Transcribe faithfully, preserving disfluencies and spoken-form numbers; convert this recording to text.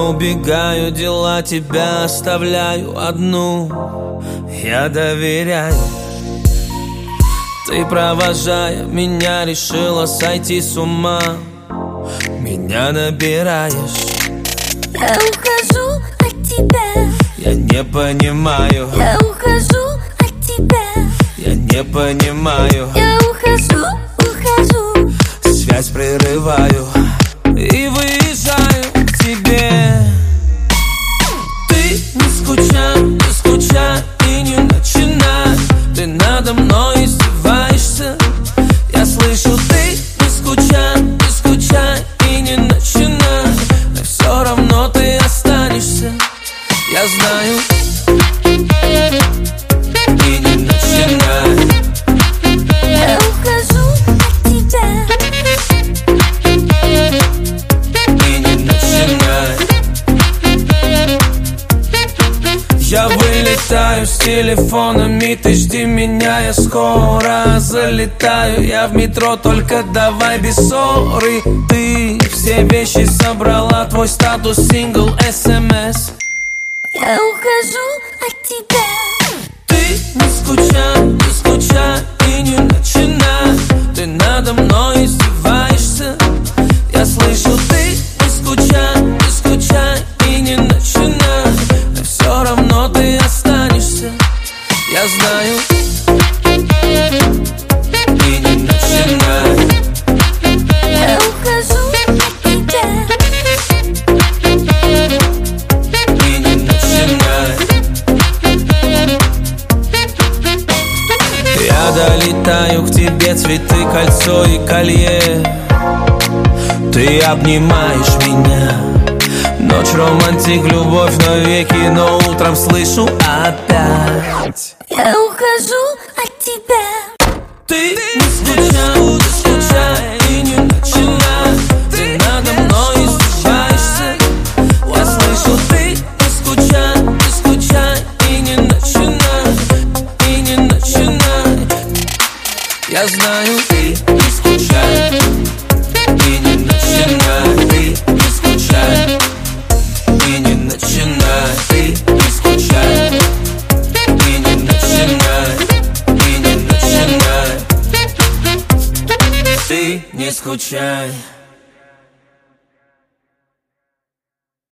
убегаю, дела тебя оставляю одну. Я доверяю. Ты, провожая меня, решила сойти с ума. Меня набираешь. Я ухожу от тебя. Я не понимаю. Я ухожу от тебя. Я не понимаю. Я ухожу, ухожу. Связь прерываю и выезжаю к тебе. Ты не скучай, не скучай и не начинай. Ты надо мной издеваешься. Я слышу, ты не скучай, не скучай и не начинай. Но все равно ты останешься. Я знаю. И не начинай. Я ухожу от тебя. И не начинай. Я вылетаю с телефонами, ты жди меня, я скоро залетаю. Я в метро, только давай без ссоры. Ты все вещи собрала, твой статус, сингл, смс. Я ухожу от тебя. Ты не скучай, не скучай и не начинай. Ты надо мной издеваешься. Я слышу, ты не скучай, не скучай и не начинай. Но все равно ты останешься. Я знаю. И не начинай. Я ухожу от тебя. И не начинай. Я долетаю к тебе, цветы, кольцо и колье. Ты обнимаешь меня. Ночь, романтик, любовь навеки, но утром слышу опять. Я ухожу от тебя. Ты не скучай, не скучай и не начинай. Ты надо мной издеваешься. Я слышу, ты не скучай, не скучай и не начинай. И не начинай. Я знаю, ты не скучай и не начинай. Ты не скучай и не начинай. Ты не скучай и не начинай. И не начинай. Ты не скучай.